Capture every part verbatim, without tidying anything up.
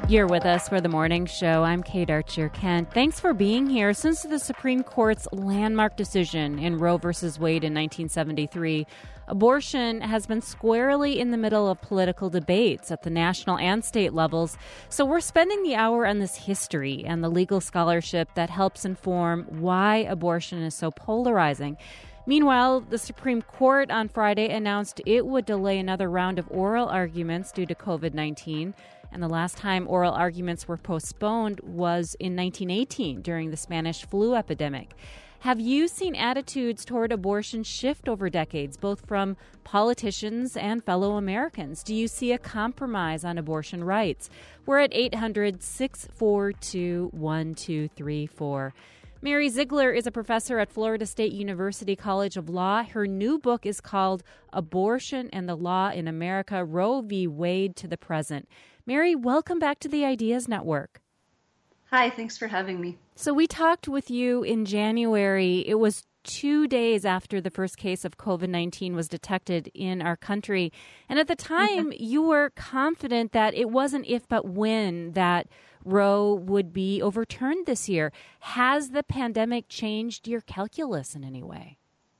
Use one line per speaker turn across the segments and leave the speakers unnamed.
You're with us for the morning show. I'm Kate Archer-Kent. Thanks for being here. Since the Supreme Court's landmark decision in Roe v. Wade in nineteen seventy-three, abortion has been squarely in the middle of political debates at the national and state levels. So we're spending the hour on this history and the legal scholarship that helps inform why abortion is so polarizing. Meanwhile, the Supreme Court on Friday announced it would delay another round of oral arguments due to covid nineteen. And the last time oral arguments were postponed was in nineteen eighteen during the Spanish flu epidemic. Have you seen attitudes toward abortion shift over decades, both from politicians and fellow Americans? Do you see a compromise on abortion rights? We're at eight hundred, six four two, one two three four. Mary Ziegler is a professor at Florida State University College of Law. Her new book is called Abortion and the Law in America, Roe v. Wade to the Present. Mary, welcome back to the Ideas Network.
Hi, thanks for having me.
So we talked with you in January. It was two days after the first case of covid nineteen was detected in our country. And at the time, you were confident that it wasn't if but when that Roe would be overturned this year. Has the pandemic changed your calculus in any way?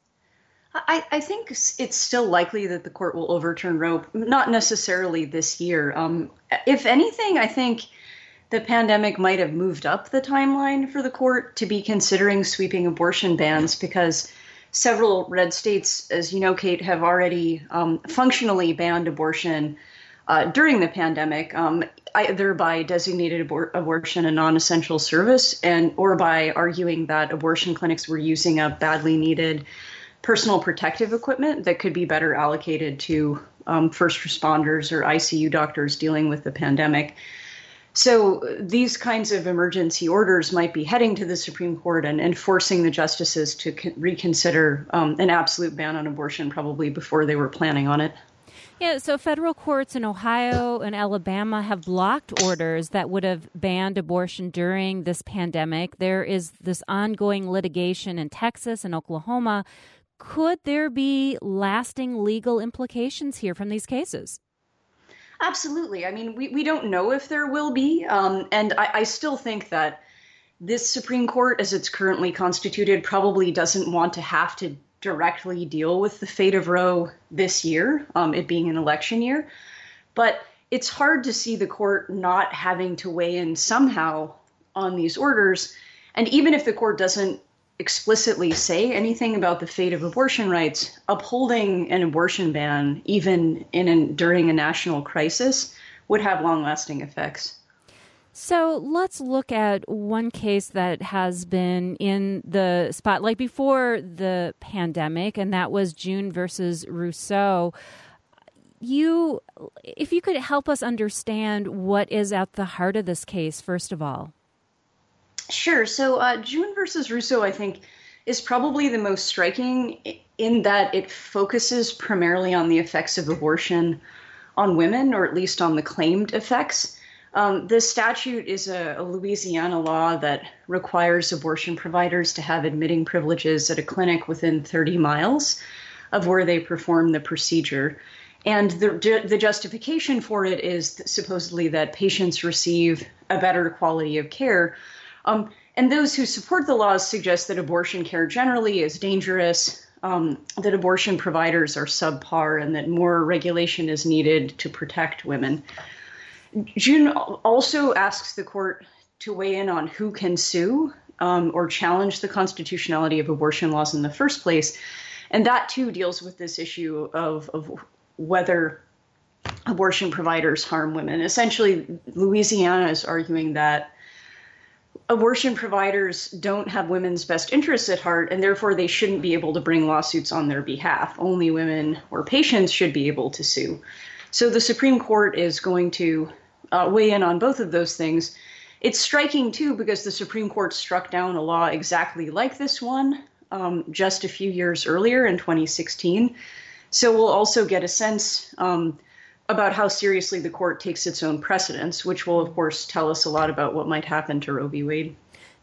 I, I think it's still likely that the court will overturn Roe, not necessarily this year. Um, if anything, I think the pandemic might have moved up the timeline for the court to be considering sweeping abortion bans because several red states, as you know, Kate, have already um, functionally banned abortion uh, during the pandemic, um, either by designated abor- abortion a non-essential service and or by arguing that abortion clinics were using up badly needed personal protective equipment that could be better allocated to um, first responders or I C U doctors dealing with the pandemic. So these kinds of emergency orders might be heading to the Supreme Court and, and forcing the justices to co- reconsider um, an absolute ban on abortion probably before they were planning on it.
Yeah, so federal courts in Ohio and Alabama have blocked orders that would have banned abortion during this pandemic. There is this ongoing litigation in Texas and Oklahoma. Could there be lasting legal implications here from these cases?
Absolutely. I mean, we, we don't know if there will be. Um, and I, I still think that this Supreme Court, as it's currently constituted, probably doesn't want to have to directly deal with the fate of Roe this year, um, it being an election year. But it's hard to see the court not having to weigh in somehow on these orders. And even if the court doesn't explicitly say anything about the fate of abortion rights, upholding an abortion ban, even in an, during a national crisis, would have long-lasting effects.
So let's look at one case that has been in the spotlight before the pandemic, and that was June versus Rousseau. You, if you could help us understand what is at the heart of this case, first of all.
Sure. So uh, June versus Rousseau, I think, is probably the most striking in that it focuses primarily on the effects of abortion on women, or at least on the claimed effects. Um, the statute is a, a Louisiana law that requires abortion providers to have admitting privileges at a clinic within thirty miles of where they perform the procedure. And the, the justification for it is supposedly that patients receive a better quality of care. Um, and those who support the laws suggest that abortion care generally is dangerous, um, that abortion providers are subpar, and that more regulation is needed to protect women. June also asks the court to weigh in on who can sue um, or challenge the constitutionality of abortion laws in the first place. And that, too, deals with this issue of, of whether abortion providers harm women. Essentially, Louisiana is arguing that abortion providers don't have women's best interests at heart, and therefore they shouldn't be able to bring lawsuits on their behalf. Only women or patients should be able to sue. So the Supreme Court is going to uh, weigh in on both of those things. It's striking, too, because the Supreme Court struck down a law exactly like this one um, just a few years earlier in twenty sixteen. So we'll also get a sense um, about how seriously the court takes its own precedents, which will, of course, tell us a lot about what might happen to Roe v. Wade.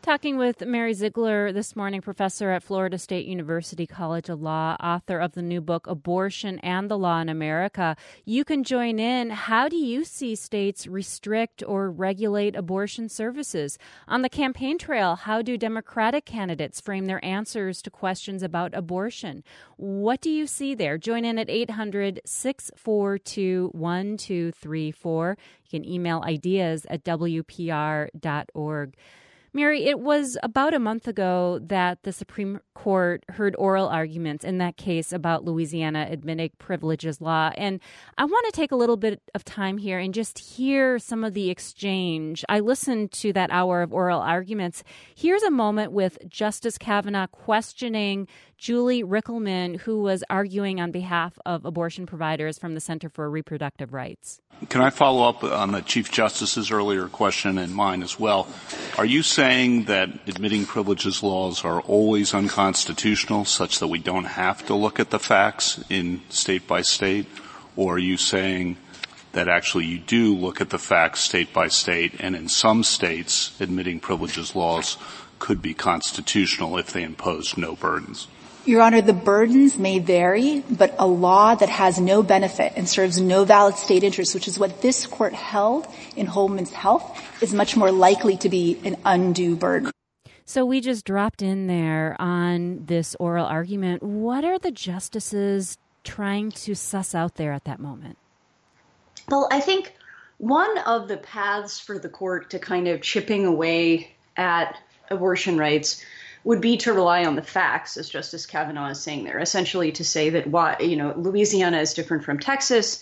Talking with Mary Ziegler this morning, professor at Florida State University College of Law, author of the new book, Abortion and the Law in America. You can join in. How do you see states restrict or regulate abortion services? On the campaign trail, how do Democratic candidates frame their answers to questions about abortion? What do you see there? Join in at eight hundred, six four two, one two three four. You can email ideas at W P R dot org. Mary, it was about a month ago that the Supreme Court heard oral arguments in that case about Louisiana admitting privileges law. And I want to take a little bit of time here and just hear some of the exchange. I listened to that hour of oral arguments. Here's a moment with Justice Kavanaugh questioning Julie Rickleman, who was arguing on behalf of abortion providers from the Center for Reproductive Rights.
Can I follow up on the Chief Justice's earlier question and mine as well? Are you saying that admitting privileges laws are always unconstitutional, such that we don't have to look at the facts in state by state? Or are you saying that actually you do look at the facts state by state, and in some states admitting privileges laws could be constitutional if they impose no burdens?
Your Honor, the burdens may vary, but a law that has no benefit and serves no valid state interest, which is what this court held in Holman's Health, is much more likely to be an undue burden.
So we just dropped in there on this oral argument. What are the justices trying to suss out there at that moment?
Well, I think one of the paths for the court to kind of chipping away at abortion rights would be to rely on the facts, as Justice Kavanaugh is saying there, essentially to say that, why, you know, Louisiana is different from Texas.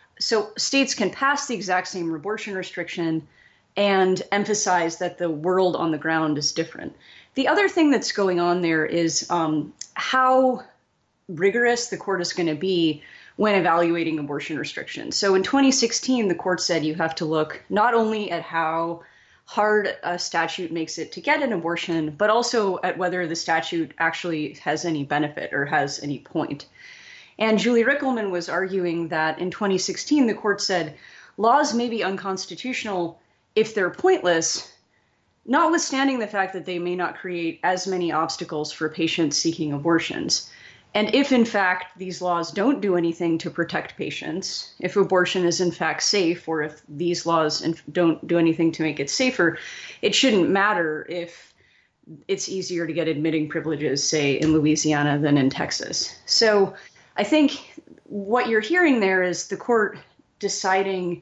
So states can pass the exact same abortion restriction and emphasize that the world on the ground is different. The other thing that's going on there is um, how rigorous the court is going to be when evaluating abortion restrictions. So in twenty sixteen, the court said you have to look not only at how hard a statute makes it to get an abortion, but also at whether the statute actually has any benefit or has any point. And Julie Rickleman was arguing that in twenty sixteen, the court said laws may be unconstitutional if they're pointless, notwithstanding the fact that they may not create as many obstacles for patients seeking abortions. And if, in fact, these laws don't do anything to protect patients, if abortion is, in fact, safe, or if these laws don't do anything to make it safer, it shouldn't matter if it's easier to get admitting privileges, say, in Louisiana than in Texas. So I think what you're hearing there is the court deciding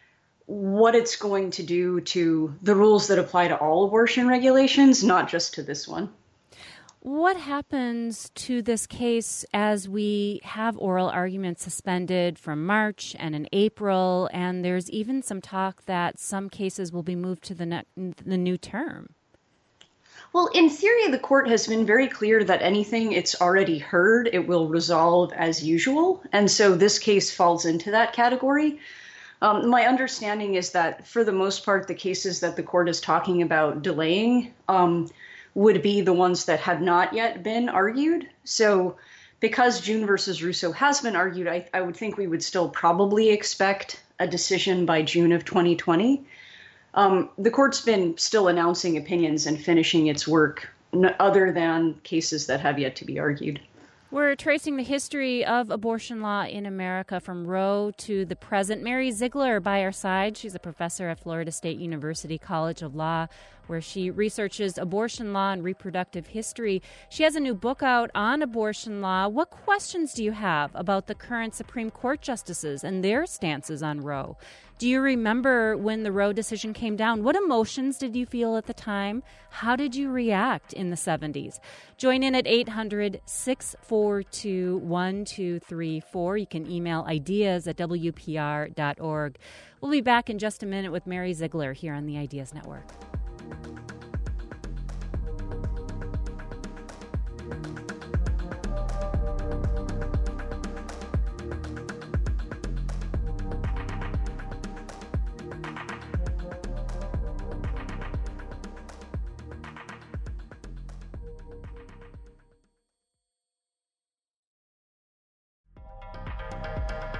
what it's going to do to the rules that apply to all abortion regulations, not just to this one.
What happens to this case as we have oral arguments suspended from March and in April, and there's even some talk that some cases will be moved to the, ne- the new term?
Well, in theory, the court has been very clear that anything it's already heard, it will resolve as usual. And so this case falls into that category. Um, my understanding is that for the most part, the cases that the court is talking about delaying um, would be the ones that have not yet been argued. So because June versus Russo has been argued, I, I would think we would still probably expect a decision by June of twenty twenty. Um, the court's been still announcing opinions and finishing its work n- other than cases that have yet to be argued.
We're tracing the history of abortion law in America from Roe to the present. Mary Ziegler by our side. She's a professor at Florida State University College of Law, where she researches abortion law and reproductive history. She has a new book out on abortion law. What questions do you have about the current Supreme Court justices and their stances on Roe? Do you remember when the Roe decision came down? What emotions did you feel at the time? How did you react in the seventies? Join in at eight hundred, six four two, one two three four. You can email ideas at W P R dot org. We'll be back in just a minute with Mary Ziegler here on the Ideas Network.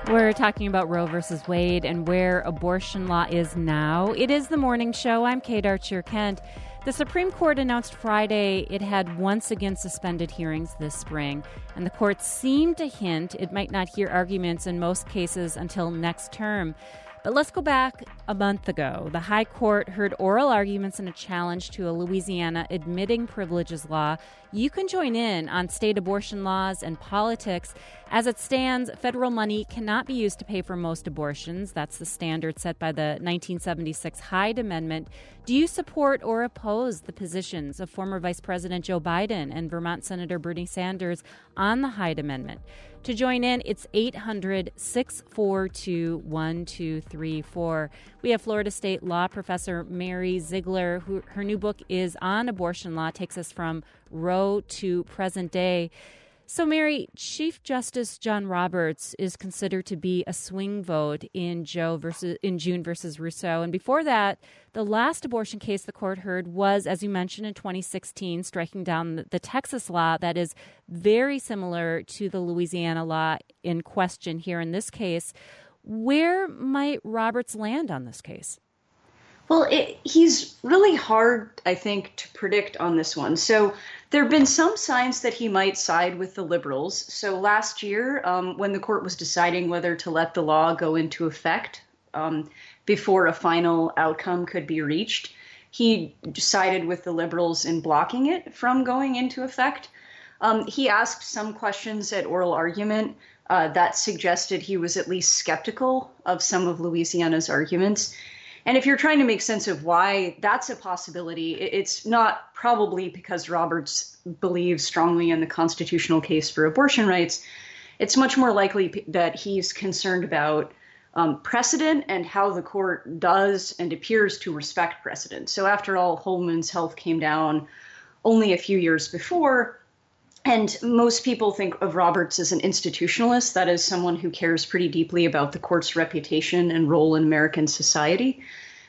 We're talking about Roe versus Wade and where abortion law is now. It is the morning show. I'm Kate Archer-Kent. The Supreme Court announced Friday it had once again suspended hearings this spring, and the court seemed to hint it might not hear arguments in most cases until next term. But let's go back a month ago. The High Court heard oral arguments in a challenge to a Louisiana admitting privileges law. You can join in on state abortion laws and politics. As it stands, federal money cannot be used to pay for most abortions. That's the standard set by the nineteen seventy-six Hyde Amendment. Do you support or oppose the positions of former Vice President Joe Biden and Vermont Senator Bernie Sanders on the Hyde Amendment? To join in, it's eight hundred, six four two, one two three four. We have Florida State law professor Mary Ziegler, who her new book is on abortion law, takes us from Roe to present day. So, Mary, Chief Justice John Roberts is considered to be a swing vote in Joe versus in June versus Russo, and before that, the last abortion case the court heard was, as you mentioned, in twenty sixteen, striking down the, the Texas law that is very similar to the Louisiana law in question here in this case. Where might Roberts land on this case?
Well, it, he's really hard, I think, to predict on this one. So there have been some signs that he might side with the liberals. So last year, um, when the court was deciding whether to let the law go into effect um, before a final outcome could be reached, he sided with the liberals in blocking it from going into effect. Um, he asked some questions at oral argument uh, that suggested he was at least skeptical of some of Louisiana's arguments. And if you're trying to make sense of why that's a possibility, it's not probably because Roberts believes strongly in the constitutional case for abortion rights. It's much more likely that he's concerned about um, precedent and how the court does and appears to respect precedent. So after all, Holman's Health came down only a few years before. And most people think of Roberts as an institutionalist, that is, someone who cares pretty deeply about the court's reputation and role in American society.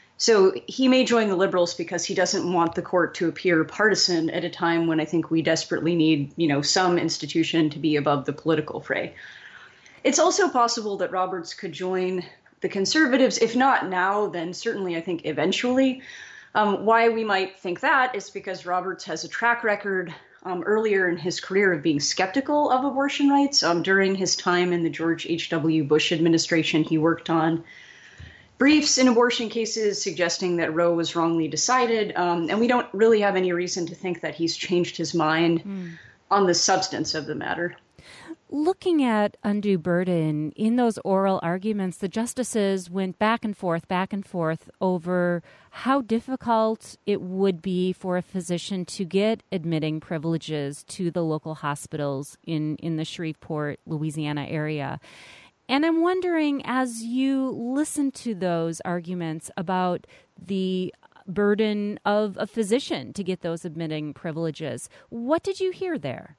So he may join the liberals because he doesn't want the court to appear partisan at a time when I think we desperately need, you know, some institution to be above the political fray. It's also possible that Roberts could join the conservatives, if not now, then certainly I think eventually. Um, why we might think that is because Roberts has a track record Um, earlier in his career of being skeptical of abortion rights. Um, during his time in the George H W. Bush administration, he worked on briefs in abortion cases suggesting that Roe was wrongly decided. Um, and we don't really have any reason to think that he's changed his mind mm. on the substance of the matter.
Looking at undue burden, in those oral arguments, the justices went back and forth, back and forth over how difficult it would be for a physician to get admitting privileges to the local hospitals in, in the Shreveport, Louisiana area. And I'm wondering, as you listen to those arguments about the burden of a physician to get those admitting privileges, what did you hear there?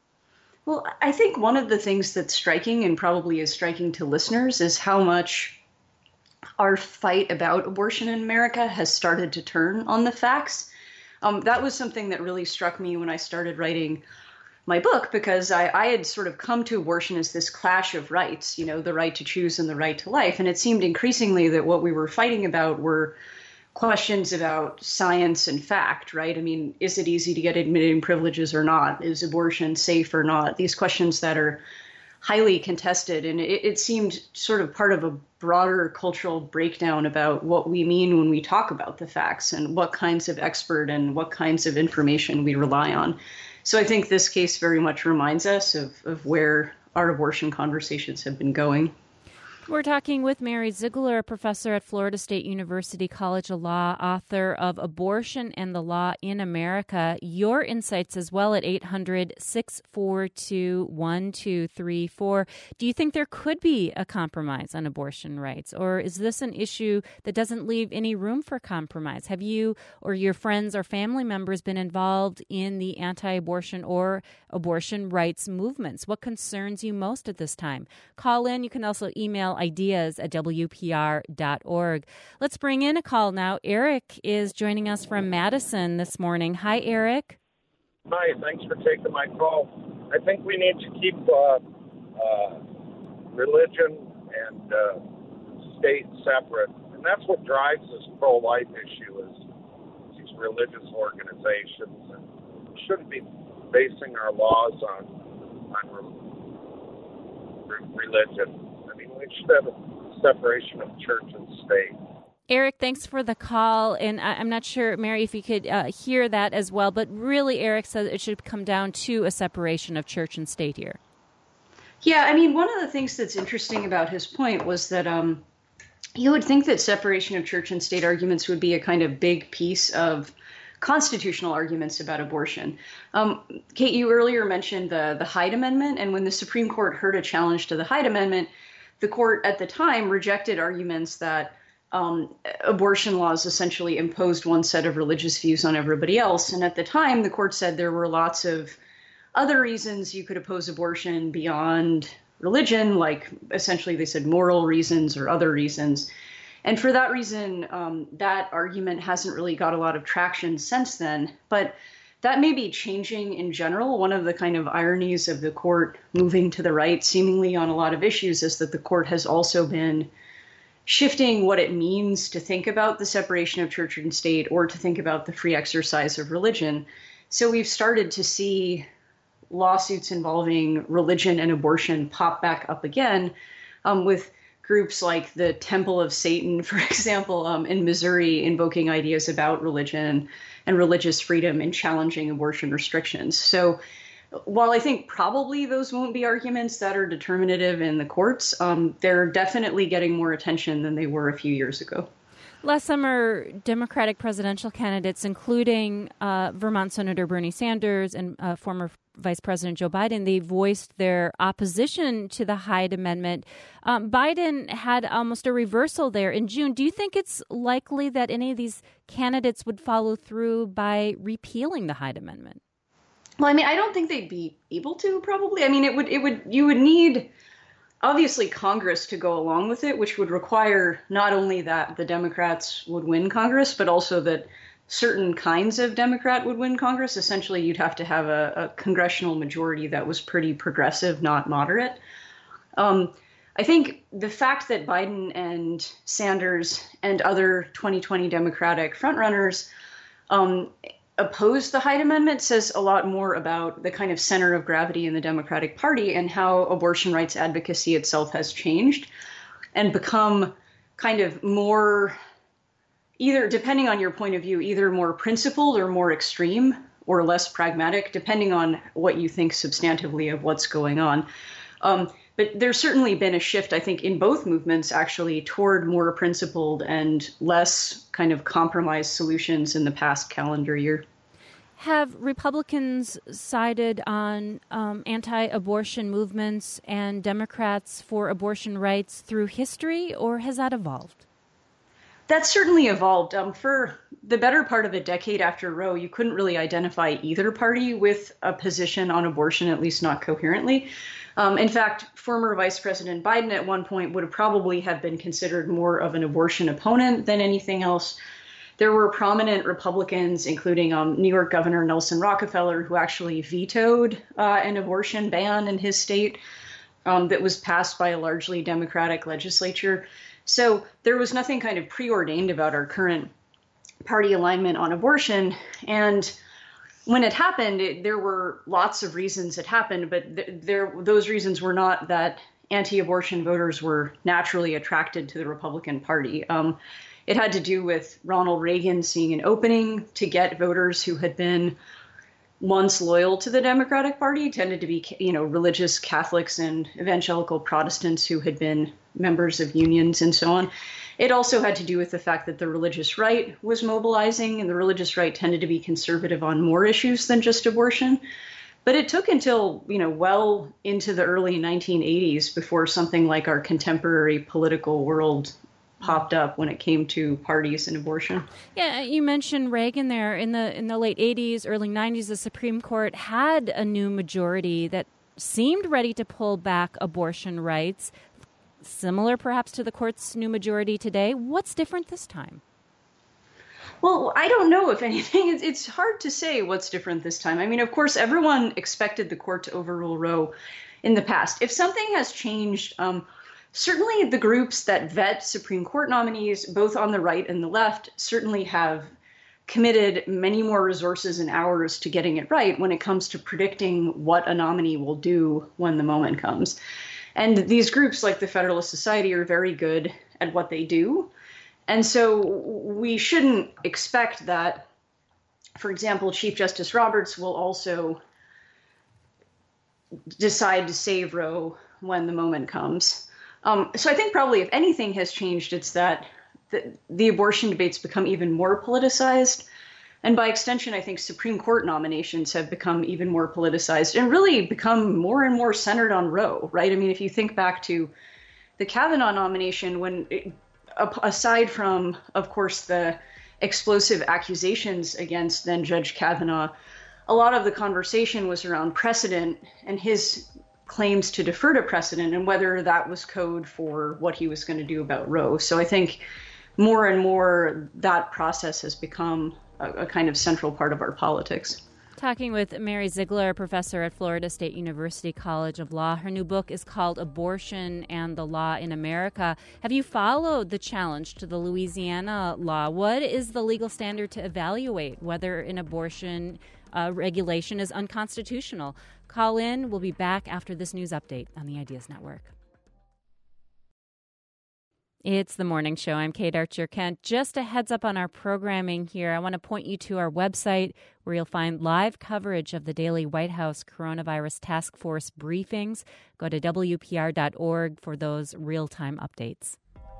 Well, I think one of the things that's striking, and probably is striking to listeners, is how much our fight about abortion in America has started to turn on the facts. Um, that was something that really struck me when I started writing my book, because I, I had sort of come to abortion as this clash of rights, you know, the right to choose and the right to life. And it seemed increasingly that what we were fighting about were questions about science and fact, right? I mean, is it easy to get admitting privileges or not? Is abortion safe or not? These questions that are highly contested. And it, it seemed sort of part of a broader cultural breakdown about what we mean when we talk about the facts and what kinds of expert and what kinds of information we rely on. So I think this case very much reminds us of, of where our abortion conversations have been going.
We're talking with Mary Ziegler, a professor at Florida State University College of Law, author of Abortion and the Law in America. Your insights as well at eight hundred, six four two, one two three four. Do you think there could be a compromise on abortion rights, or is this an issue that doesn't leave any room for compromise? Have you or your friends or family members been involved in the anti-abortion or abortion rights movements? What concerns you most at this time? Call in. You can also email ideas at W P R dot org. Let's bring in a call now. Eric is joining us from Madison this morning. Hi, Eric.
Hi, thanks for taking my call. I think we need to keep uh, uh, religion and uh, state separate. And that's what drives this pro-life issue is these religious organizations. And we shouldn't be basing our laws on, on re- religion. I mean, we should have a separation of church and state.
Eric, thanks for the call. And I, I'm not sure, Mary, if you could uh, hear that as well. But really, Eric says it should come down to a separation of church and state here.
Yeah, I mean, one of the things that's interesting about his point was that um, you would think that separation of church and state arguments would be a kind of big piece of constitutional arguments about abortion. Um, Kate, you earlier mentioned the, the Hyde Amendment, and when the Supreme Court heard a challenge to the Hyde Amendment, the court at the time rejected arguments that um, abortion laws essentially imposed one set of religious views on everybody else. And at the time, the court said there were lots of other reasons you could oppose abortion beyond religion, like essentially they said moral reasons or other reasons. And for that reason, um, that argument hasn't really got a lot of traction since then. But that may be changing in general. One of the kind of ironies of the court moving to the right, seemingly on a lot of issues, is that the court has also been shifting what it means to think about the separation of church and state or to think about the free exercise of religion. So we've started to see lawsuits involving religion and abortion pop back up again, um, with groups like the Temple of Satan, for example, um, in Missouri, invoking ideas about religion and religious freedom and challenging abortion restrictions. So while I think probably those won't be arguments that are determinative in the courts, um, they're definitely getting more attention than they were a few years ago.
Last summer, Democratic presidential candidates, including uh, Vermont Senator Bernie Sanders and uh, former Vice President Joe Biden, they voiced their opposition to the Hyde Amendment. Um, Biden had almost a reversal there in June. Do you think it's likely that any of these candidates would follow through by repealing the Hyde Amendment?
Well, I mean, I don't think they'd be able to, probably. I mean, it would, it would, you would need, obviously, Congress to go along with it, which would require not only that the Democrats would win Congress, but also that certain kinds of Democrat would win Congress. Essentially, you'd have to have a, a congressional majority that was pretty progressive, not moderate. Um, I think the fact that Biden and Sanders and other twenty twenty Democratic frontrunners um, opposed the Hyde Amendment says a lot more about the kind of center of gravity in the Democratic Party and how abortion rights advocacy itself has changed and become kind of more, either, depending on your point of view, either more principled or more extreme or less pragmatic, depending on what you think substantively of what's going on. Um, but there's certainly been a shift, I think, in both movements, actually, toward more principled and less kind of compromised solutions in the past calendar year.
Have Republicans sided on um, anti-abortion movements and Democrats for abortion rights through history, or has that evolved?
That's certainly evolved. Um, for the better part of a decade after Roe, you couldn't really identify either party with a position on abortion, at least not coherently. Um, in fact, former Vice President Biden at one point would have probably have been considered more of an abortion opponent than anything else. There were prominent Republicans, including um, New York Governor Nelson Rockefeller, who actually vetoed uh, an abortion ban in his state um, that was passed by a largely Democratic legislature. So there was nothing kind of preordained about our current party alignment on abortion. And when it happened, it, there were lots of reasons it happened, but th- there those reasons were not that anti-abortion voters were naturally attracted to the Republican Party. Um, it had to do with Ronald Reagan seeing an opening to get voters who had been once loyal to the Democratic Party, tended to be, you know, religious Catholics and evangelical Protestants who had been members of unions and so on. It also had to do with the fact that the religious right was mobilizing, and the religious right tended to be conservative on more issues than just abortion. But it took until, you know, well into the early nineteen eighties before something like our contemporary political world popped up when it came to parties and abortion.
Yeah, you mentioned Reagan there. In the in the late eighties, early nineties, the Supreme Court had a new majority that seemed ready to pull back abortion rights, similar perhaps to the court's new majority today. What's different this time?
Well, I don't know, if anything. It's, it's hard to say what's different this time. I mean, of course, everyone expected the court to overrule Roe in the past. If something has changed, um, certainly the groups that vet Supreme Court nominees, both on the right and the left, certainly have committed many more resources and hours to getting it right when it comes to predicting what a nominee will do when the moment comes. And these groups, like the Federalist Society, are very good at what they do. And so we shouldn't expect that, for example, Chief Justice Roberts will also decide to save Roe when the moment comes. Um, so I think probably if anything has changed, it's that the, the abortion debates become even more politicized. And by extension, I think Supreme Court nominations have become even more politicized and really become more and more centered on Roe, right? I mean, if you think back to the Kavanaugh nomination, when it, aside from, of course, the explosive accusations against then Judge Kavanaugh, a lot of the conversation was around precedent and his claims to defer to precedent and whether that was code for what he was going to do about Roe. So I think more and more that process has become a, a kind of central part of our politics.
Talking with Mary Ziegler, professor at Florida State University College of Law. Her new book is called Abortion and the Law in America. Have you followed the challenge to the Louisiana law? What is the legal standard to evaluate whether an abortion uh, regulation is unconstitutional? Call in. We'll be back after this news update on the Ideas Network. It's the morning show. I'm Kate Archer-Kent. Just a heads up on our programming here. I want to point you to our website where you'll find live coverage of the daily White House Coronavirus Task Force briefings. Go to W P R dot org for those real-time updates.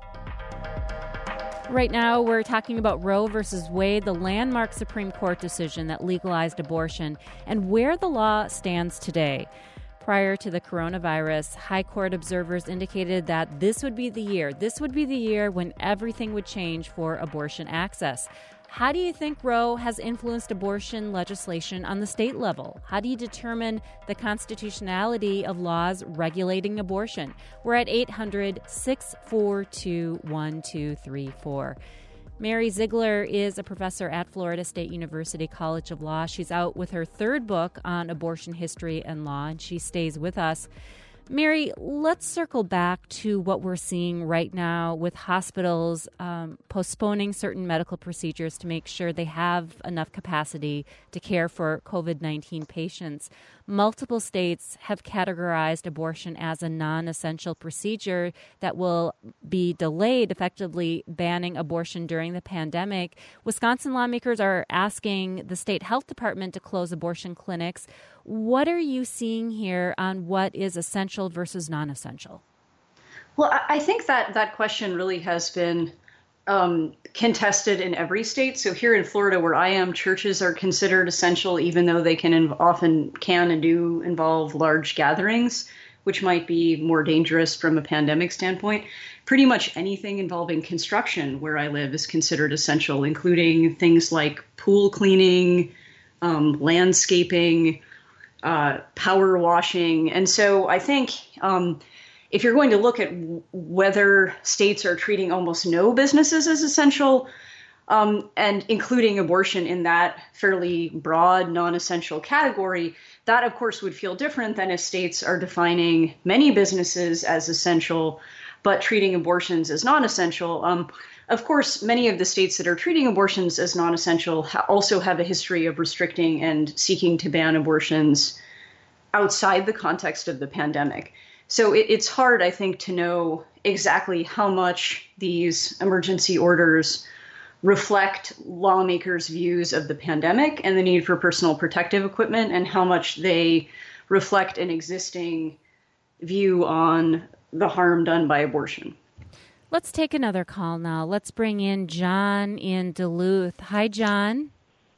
Right now, we're talking about Roe versus Wade, the landmark Supreme Court decision that legalized abortion, and where the law stands today. Prior to the coronavirus, high court observers indicated that this would be the year. This would be the year when everything would change for abortion access. How do you think Roe has influenced abortion legislation on the state level? How do you determine the constitutionality of laws regulating abortion? We're at eight hundred, six four two, one two three four. Mary Ziegler is a professor at Florida State University College of Law. She's out with her third book on abortion history and law, and she stays with us. Mary, let's circle back to what we're seeing right now with hospitals um, postponing certain medical procedures to make sure they have enough capacity to care for COVID nineteen patients. Multiple states have categorized abortion as a non-essential procedure that will be delayed, effectively banning abortion during the pandemic. Wisconsin lawmakers are asking the state health department to close abortion clinics. What are you seeing here on what is essential versus non-essential?
Well, I think that that question really has been um, contested in every state. So here in Florida, where I am, churches are considered essential, even though they can inv- often can and do involve large gatherings, which might be more dangerous from a pandemic standpoint. Pretty much anything involving construction where I live is considered essential, including things like pool cleaning, um, landscaping, uh, power washing. And so I think um, if you're going to look at w- whether states are treating almost no businesses as essential, um, and including abortion in that fairly broad, non-essential category, that, of course, would feel different than if states are defining many businesses as essential, but treating abortions as non-essential. Um, of course, many of the states that are treating abortions as non-essential ha- also have a history of restricting and seeking to ban abortions outside the context of the pandemic. So it, it's hard, I think, to know exactly how much these emergency orders reflect lawmakers' views of the pandemic and the need for personal protective equipment, and how much they reflect an existing view on the harm done by abortion.
Let's take another call now. Let's bring in John in Duluth. Hi, John.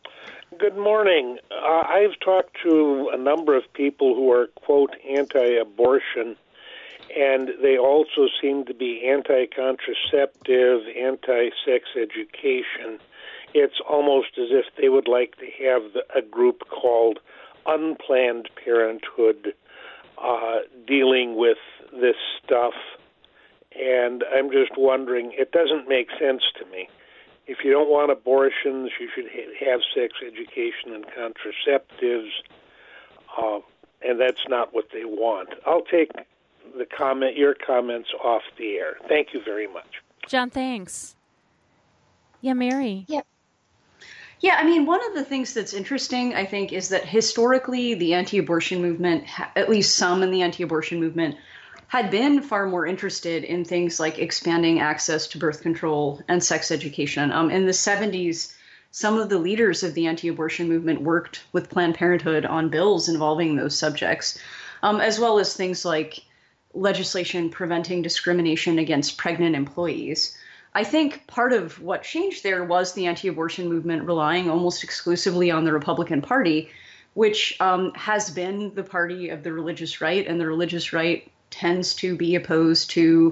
Good morning. Uh, I've talked to a number of people who are, quote, anti-abortion, and they also seem to be anti-contraceptive, anti-sex education. It's almost as if they would like to have the, a group called Unplanned Parenthood uh, dealing with this stuff. And I'm just wondering, it doesn't make sense to me. If you don't want abortions, you should ha- have sex education and contraceptives, uh, and that's not what they want. I'll take the comment, your comments off the air. Thank you very much.
John, thanks. Yeah, Mary.
Yeah. Yeah, I mean, one of the things that's interesting, I think, is that historically the anti-abortion movement, at least some in the anti-abortion movement, had been far more interested in things like expanding access to birth control and sex education. Um, in the seventies, some of the leaders of the anti-abortion movement worked with Planned Parenthood on bills involving those subjects, um, as well as things like legislation preventing discrimination against pregnant employees. I think part of what changed there was the anti-abortion movement relying almost exclusively on the Republican Party, which um, has been the party of the religious right, and the religious right tends to be opposed to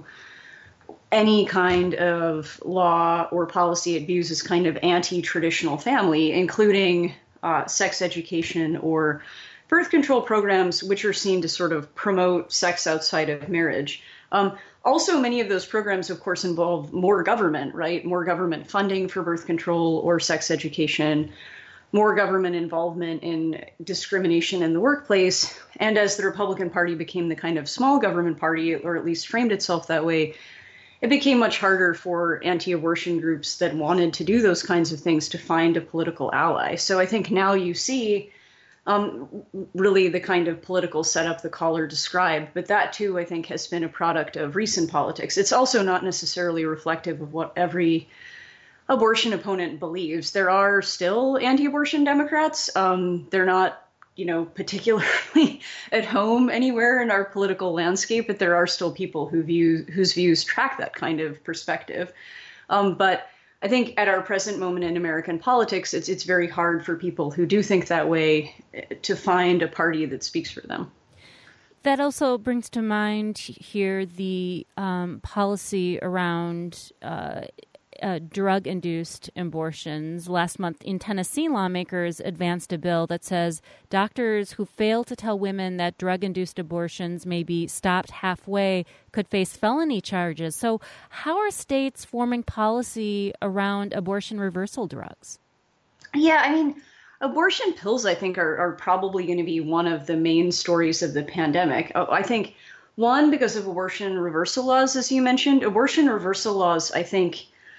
any kind of law or policy it views as kind of anti-traditional family, including uh, sex education or birth control programs, which are seen to sort of promote sex outside of marriage. Um, also, many of those programs, of course, involve more government, right? More government funding for birth control or sex education, more government involvement in discrimination in the workplace. And as the Republican Party became the kind of small government party, or at least framed itself that way, it became much harder for anti-abortion groups that wanted to do those kinds of things to find a political ally. So I think now you see um, really the kind of political setup the caller described. But that, too, I think, has been a product of recent politics. It's also not necessarily reflective of what every abortion opponent believes. There are still anti-abortion Democrats. Um, they're not, you know, particularly at home anywhere in our political landscape, but there are still people who view whose views track that kind of perspective. Um, but I think at our present moment in American politics, it's it's very hard for people who do think that way to find a party that speaks for them.
That also brings to mind here the um, policy around uh, Uh, drug-induced abortions. Last month in Tennessee, lawmakers advanced a bill that says doctors who fail to tell women that drug-induced abortions may be stopped halfway could face felony charges. So how are states forming policy around abortion reversal drugs?
Yeah, I mean, abortion pills, I think, are, are probably going to be one of the main stories of the pandemic. I think, one, because of abortion reversal laws, as you mentioned. Abortion reversal laws, I think,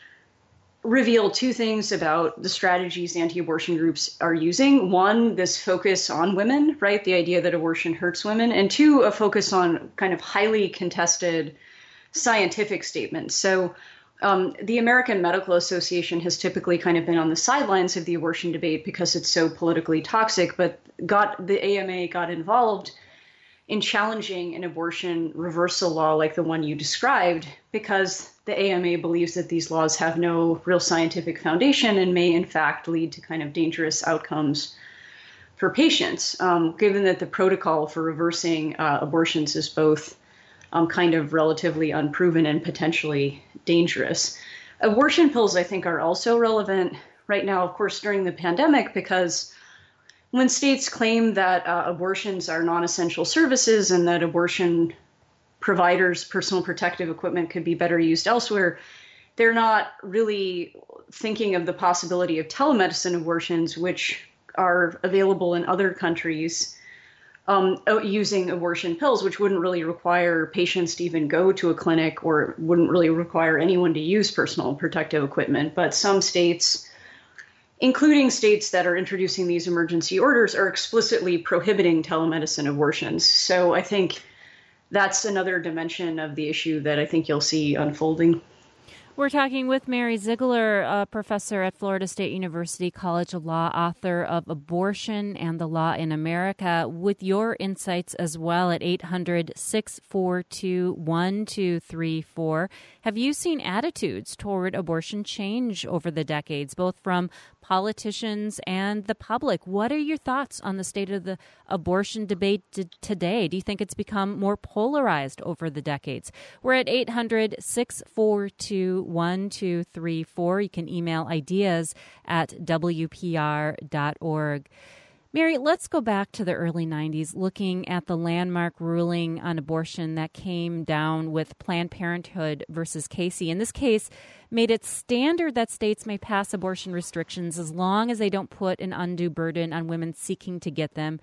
reveal two things about the strategies anti-abortion groups are using. One, this focus on women, right? The idea that abortion hurts women. And two, a focus on kind of highly contested scientific statements. So um, the American Medical Association has typically kind of been on the sidelines of the abortion debate because it's so politically toxic, but got the A M A got involved in challenging an abortion reversal law like the one you described, because the A M A believes that these laws have no real scientific foundation and may, in fact, lead to kind of dangerous outcomes for patients, um, given that the protocol for reversing uh, abortions is both um, kind of relatively unproven and potentially dangerous. Abortion pills, I think, are also relevant right now, of course, during the pandemic, because when states claim that uh, abortions are non-essential services and that abortion providers' personal protective equipment could be better used elsewhere, they're not really thinking of the possibility of telemedicine abortions, which are available in other countries, um, using abortion pills, which wouldn't really require patients to even go to a clinic or wouldn't really require anyone to use personal protective equipment. But some states, including states that are introducing these emergency orders, are explicitly prohibiting telemedicine abortions. So I think that's another dimension of the issue that I think you'll see unfolding.
We're talking with Mary Ziegler, a professor at Florida State University College of Law, author of Abortion and the Law in America, with your insights as well at eight hundred, six four two, one two three four. Have you seen attitudes toward abortion change over the decades, both from politicians and the public? What are your thoughts on the state of the abortion debate t- today? Do you think it's become more polarized over the decades? We're at eight hundred, six four two, one two three four. You can email ideas at w p r dot org. Mary, let's go back to the early nineties, looking at the landmark ruling on abortion that came down with Planned Parenthood versus Casey. In this case, made it standard that states may pass abortion restrictions as long as they don't put an undue burden on women seeking to get them.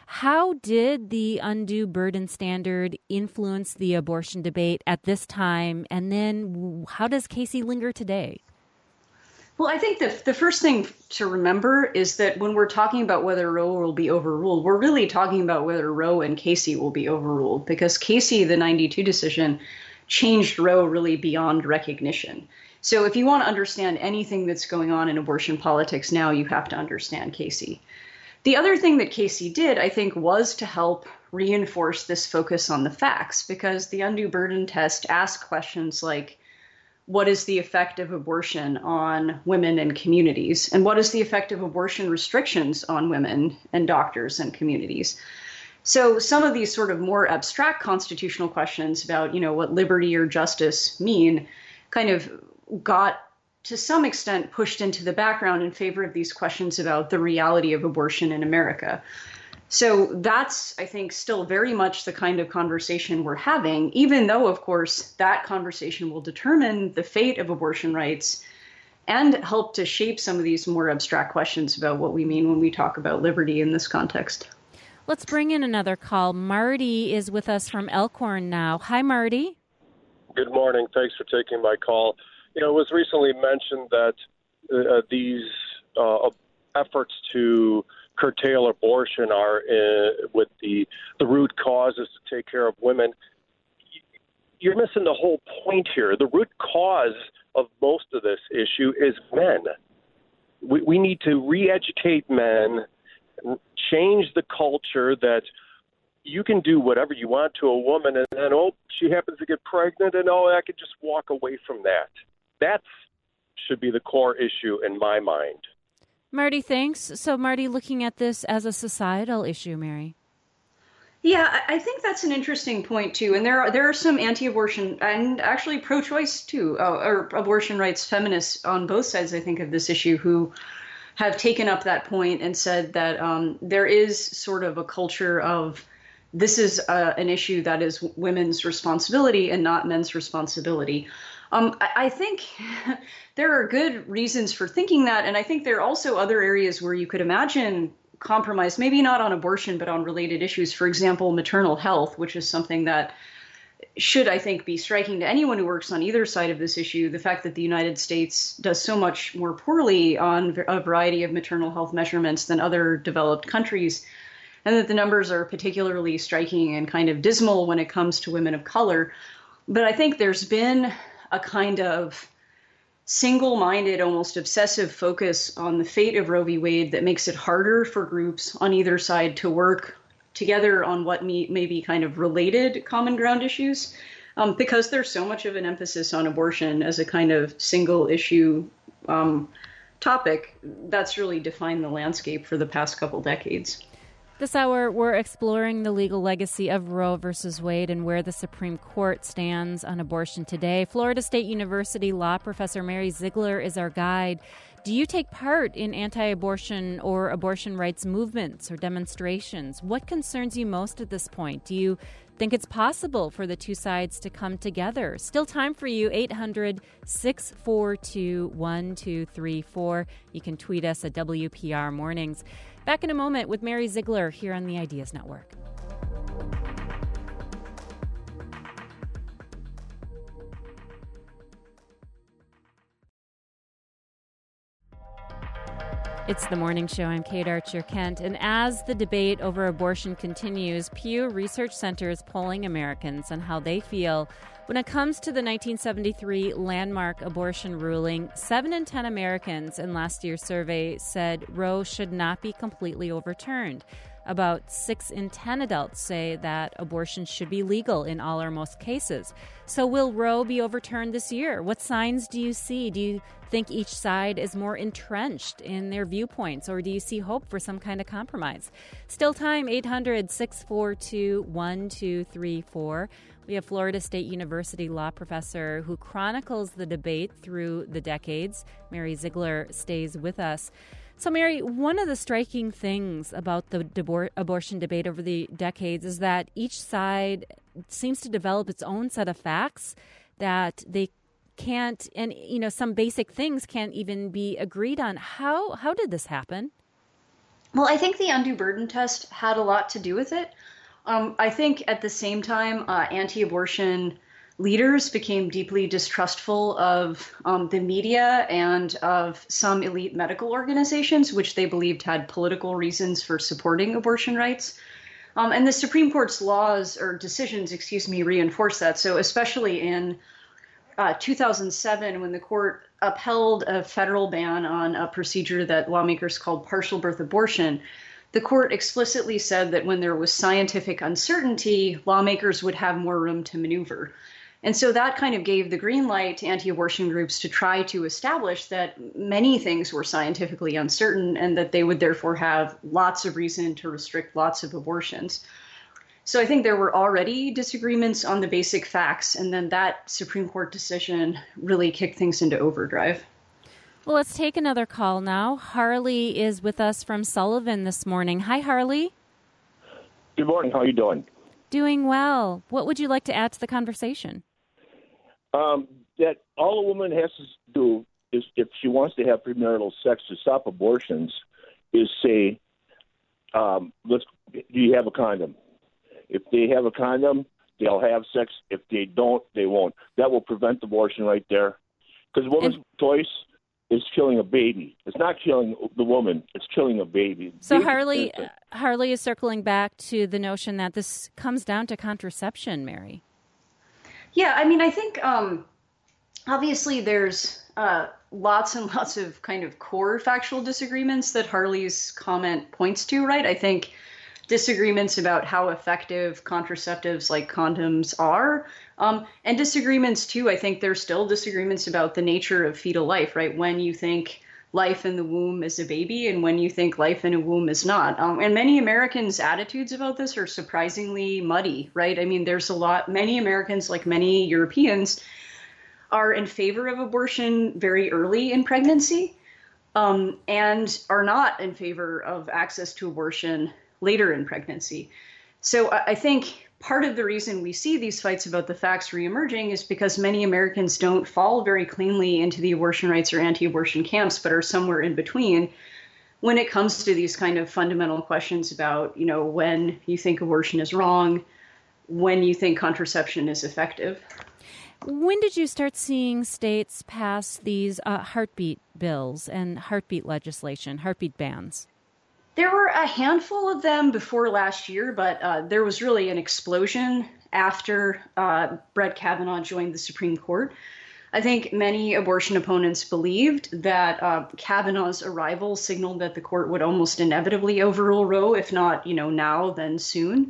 How did the undue burden standard influence the abortion debate at this time? And then how does Casey linger today?
Well, I think the, the first thing to remember is that when we're talking about whether Roe will be overruled, we're really talking about whether Roe and Casey will be overruled, because Casey, the ninety-two decision, changed Roe really beyond recognition. So if you want to understand anything that's going on in abortion politics now, you have to understand Casey. The other thing that Casey did, I think, was to help reinforce this focus on the facts, because the undue burden test asks questions like, what is the effect of abortion on women and communities? And what is the effect of abortion restrictions on women and doctors and communities? So some of these sort of more abstract constitutional questions about, you know, what liberty or justice mean kind of got to some extent pushed into the background in favor of these questions about the reality of abortion in America. So that's, I think, still very much the kind of conversation we're having, even though, of course, that conversation will determine the fate of abortion rights and help to shape some of these more abstract questions about what we mean when we talk about liberty in this context.
Let's bring in another call. Marty is with us from Elkhorn now. Hi, Marty.
Good morning. Thanks for taking my call. You know, it was recently mentioned that uh, these uh, efforts to curtail abortion are uh, with the the root causes to take care of women. You're missing the whole point here. The root cause of most of this issue is men. We, we need to re-educate men, change the culture that you can do whatever you want to a woman, and then, oh, she happens to get pregnant, and oh, I could just walk away from that. That should be the core issue in my mind.
Marty, thanks. So, Marty, looking at this as a societal issue, Mary.
Yeah, I think that's an interesting point, too. And there are there are some anti-abortion and actually pro-choice, too, uh, or abortion rights feminists on both sides, I think, of this issue who have taken up that point and said that um, there is sort of a culture of this is uh, an issue that is women's responsibility and not men's responsibility. Um, I, I think there are good reasons for thinking that. And I think there are also other areas where you could imagine compromise, maybe not on abortion, but on related issues. For example, maternal health, which is something that should, I think, be striking to anyone who works on either side of this issue. The fact that the United States does so much more poorly on a variety of maternal health measurements than other developed countries, and that the numbers are particularly striking and kind of dismal when it comes to women of color. But I think there's been a kind of single-minded, almost obsessive focus on the fate of Roe v. Wade that makes it harder for groups on either side to work together on what may, may be kind of related common ground issues, um, because there's so much of an emphasis on abortion as a kind of single issue um, topic that's really defined the landscape for the past couple decades.
This hour, we're exploring the legal legacy of Roe versus Wade and where the Supreme Court stands on abortion today. Florida State University law professor Mary Ziegler is our guide. Do you take part in anti-abortion or abortion rights movements or demonstrations? What concerns you most at this point? Do you think it's possible for the two sides to come together? Still time for you, eight hundred, six four two, one two three four. You can tweet us at W P R Mornings. Back in a moment with Mary Ziegler here on the Ideas Network. It's the morning show. I'm Kate Archer-Kent. And as the debate over abortion continues, Pew Research Center is polling Americans on how they feel when it comes to the nineteen seventy-three landmark abortion ruling. Seven in ten Americans in last year's survey said Roe should not be completely overturned. About six in ten adults say that abortion should be legal in all or most cases. So will Roe be overturned this year? What signs do you see? Do you think each side is more entrenched in their viewpoints, or do you see hope for some kind of compromise? Still time, eight hundred, six four two, one two three four. We have Florida State University law professor who chronicles the debate through the decades. Mary Ziegler stays with us. So, Mary, one of the striking things about the debor- abortion debate over the decades is that each side seems to develop its own set of facts that they can't, and, you know, some basic things can't even be agreed on. How how did this happen?
Well, I think the undue burden test had a lot to do with it. Um, I think at the same time, uh, anti-abortion leaders became deeply distrustful of um, the media and of some elite medical organizations, which they believed had political reasons for supporting abortion rights. Um, and the Supreme Court's laws or decisions, excuse me, reinforce that. So especially in uh, two thousand seven, when the court upheld a federal ban on a procedure that lawmakers called partial birth abortion, the court explicitly said that when there was scientific uncertainty, lawmakers would have more room to maneuver. And so that kind of gave the green light to anti-abortion groups to try to establish that many things were scientifically uncertain and that they would therefore have lots of reason to restrict lots of abortions. So I think there were already disagreements on the basic facts, and then that Supreme Court decision really kicked things into overdrive.
Well, let's take another call now. Harley is with us from Sullivan this morning. Hi, Harley.
Good morning. How are you doing?
Doing well. What would you like to add to the conversation?
Um, that all a woman has to do is, if she wants to have premarital sex to stop abortions, is say, um, "Let's. Do you have a condom?" If they have a condom, they'll have sex. If they don't, they won't. That will prevent abortion right there. Because a woman's and, choice is killing a baby. It's not killing the woman. It's killing a baby.
So baby Harley, is Harley is circling back to the notion that this comes down to contraception, Mary.
Yeah, I mean, I think um, obviously there's uh, lots and lots of kind of core factual disagreements that Harley's comment points to, right? I think disagreements about how effective contraceptives like condoms are, um, and disagreements too. I think there's still disagreements about the nature of fetal life, right? When you think life in the womb is a baby and when you think life in a womb is not. Um, and many Americans' attitudes about this are surprisingly muddy, right? I mean, there's a lot, many Americans, like many Europeans, are in favor of abortion very early in pregnancy, um, and are not in favor of access to abortion later in pregnancy. So I think part of the reason we see these fights about the facts reemerging is because many Americans don't fall very cleanly into the abortion rights or anti-abortion camps, but are somewhere in between when it comes to these kind of fundamental questions about, you know, when you think abortion is wrong, when you think contraception is effective.
When did you start seeing states pass these uh, heartbeat bills and heartbeat legislation, heartbeat bans?
There were a handful of them before last year, but uh, there was really an explosion after uh, Brett Kavanaugh joined the Supreme Court. I think many abortion opponents believed that uh, Kavanaugh's arrival signaled that the court would almost inevitably overrule Roe, if not, you know, now, then soon.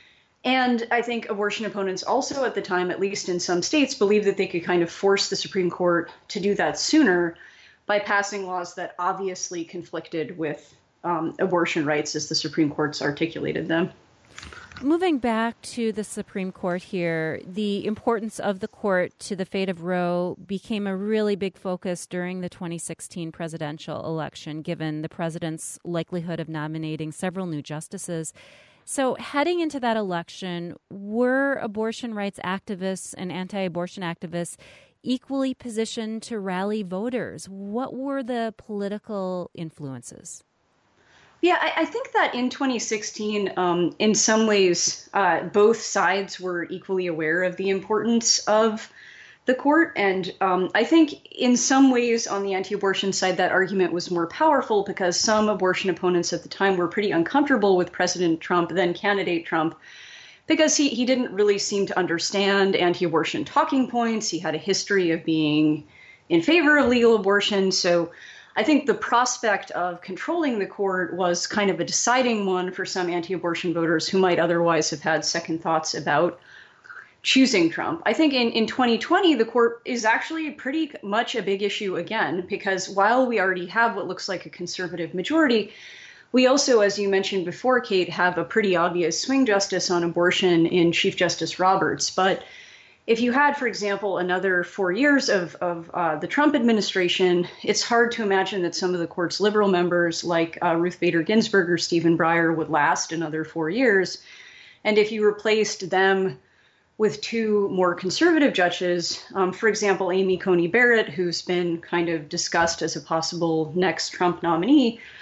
And I think abortion opponents also at the time, at least in some states, believed that they could kind of force the Supreme Court to do that sooner by passing laws that obviously conflicted with Um, abortion rights as the Supreme Court's articulated them.
Moving back to the Supreme Court here, the importance of the court to the fate of Roe became a really big focus during the twenty sixteen presidential election, given the president's likelihood of nominating several new justices. So heading into that election, were abortion rights activists and anti-abortion activists equally positioned to rally voters? What were the political influences?
Yeah, I, I think that in twenty sixteen, um, in some ways, uh, both sides were equally aware of the importance of the court. And um, I think in some ways on the anti-abortion side, that argument was more powerful because some abortion opponents at the time were pretty uncomfortable with President Trump, then candidate Trump, because he, he didn't really seem to understand anti-abortion talking points. He had a history of being in favor of legal abortion. So I think the prospect of controlling the court was kind of a deciding one for some anti-abortion voters who might otherwise have had second thoughts about choosing Trump. I think in, in twenty twenty, the court is actually pretty much a big issue again, because while we already have what looks like a conservative majority, we also, as you mentioned before, Kate, have a pretty obvious swing justice on abortion in Chief Justice Roberts. But if you had, for example, another four years of, of uh, the Trump administration, it's hard to imagine that some of the court's liberal members like uh, Ruth Bader Ginsburg or Stephen Breyer would last another four years. And if you replaced them with two more conservative judges, um, for example, Amy Coney Barrett, who's been kind of discussed as a possible next Trump nominee,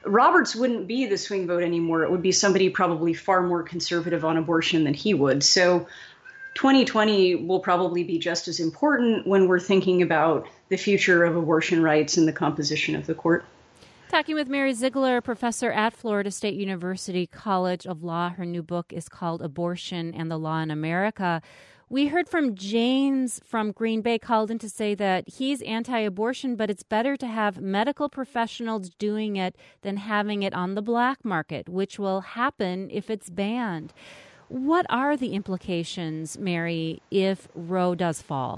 Roberts wouldn't be the swing vote anymore. It would be somebody probably far more conservative on abortion than he would. So twenty twenty will probably be just as important when we're thinking about the future of abortion rights and the composition of the court.
Talking with Mary Ziegler, professor at Florida State University College of Law. Her new book is called Abortion and the Law in America. We heard from James from Green Bay, called in to say that he's anti-abortion, but it's better to have medical professionals doing it than having it on the black market, which will happen if it's banned. What are the implications, Mary, if Roe does fall?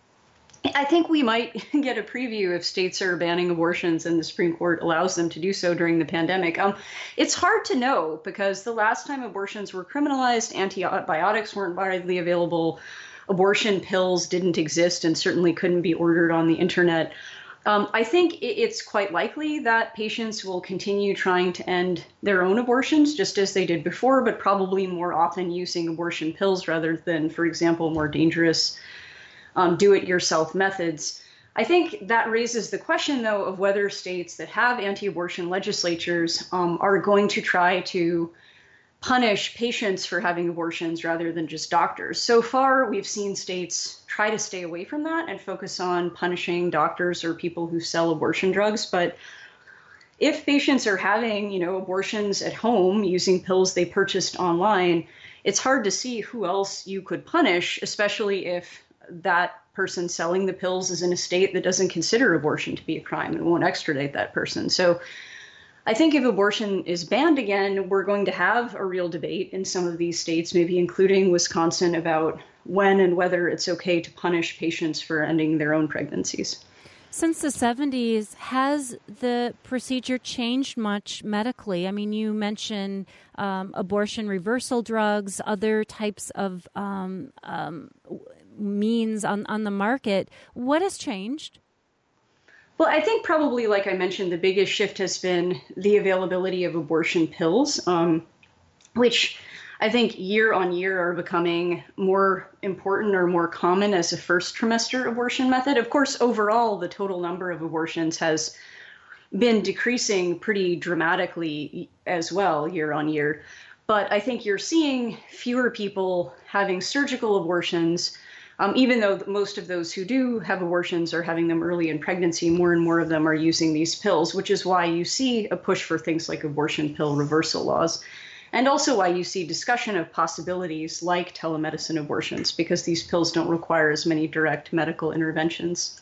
I think we might get a preview if states are banning abortions and the Supreme Court allows them to do so during the pandemic. Um, it's hard to know because the last time abortions were criminalized, antibiotics weren't widely available, abortion pills didn't exist and certainly couldn't be ordered on the internet. Um, I think it's quite likely that patients will continue trying to end their own abortions just as they did before, but probably more often using abortion pills rather than, for example, more dangerous Um, do-it-yourself methods. I think that raises the question, though, of whether states that have anti-abortion legislatures um, are going to try to punish patients for having abortions rather than just doctors. So far, we've seen states try to stay away from that and focus on punishing doctors or people who sell abortion drugs. But if patients are having, you know, abortions at home using pills they purchased online, it's hard to see who else you could punish, especially if that person selling the pills is in a state that doesn't consider abortion to be a crime and won't extradite that person. So I think if abortion is banned again, we're going to have a real debate in some of these states, maybe including Wisconsin, about when and whether it's okay to punish patients for ending their own pregnancies.
Since the seventies, has the procedure changed much medically? I mean, you mentioned um, abortion reversal drugs, other types of um, um, means on, on the market. What has changed?
Well, I think probably, like I mentioned, the biggest shift has been the availability of abortion pills, um, which I think year on year are becoming more important or more common as a first trimester abortion method. Of course, overall, the total number of abortions has been decreasing pretty dramatically as well year on year. But I think you're seeing fewer people having surgical abortions. Um, even though most of those who do have abortions are having them early in pregnancy, more and more of them are using these pills, which is why you see a push for things like abortion pill reversal laws, and also why you see discussion of possibilities like telemedicine abortions, because these pills don't require as many direct medical interventions.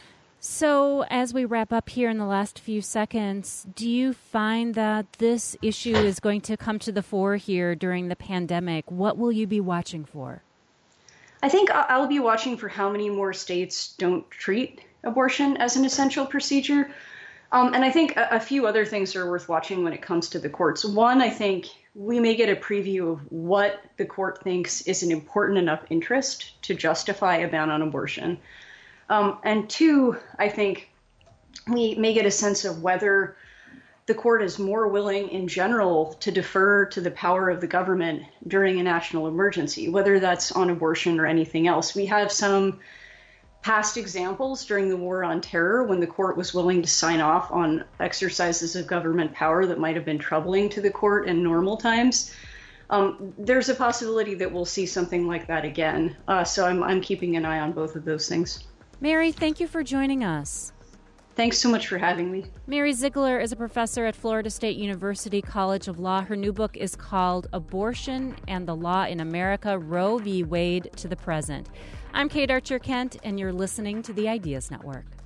So as we wrap up here in the last few seconds, do you find that this issue is going to come to the fore here during the pandemic? What will you be watching for?
I think I'll be watching for how many more states don't treat abortion as an essential procedure. Um, and I think a, a few other things are worth watching when it comes to the courts. One, I think we may get a preview of what the court thinks is an important enough interest to justify a ban on abortion. Um, and two, I think we may get a sense of whether the court is more willing in general to defer to the power of the government during a national emergency, whether that's on abortion or anything else. We have some past examples during the War on Terror when the court was willing to sign off on exercises of government power that might have been troubling to the court in normal times. Um, there's a possibility that we'll see something like that again. Uh, so I'm, I'm keeping an eye on both of those things.
Mary, thank you for joining us.
Thanks so much for having me.
Mary Ziegler is a professor at Florida State University College of Law. Her new book is called Abortion and the Law in America, Roe v. Wade to the Present. I'm Kate Archer Kent, and you're listening to the Ideas Network.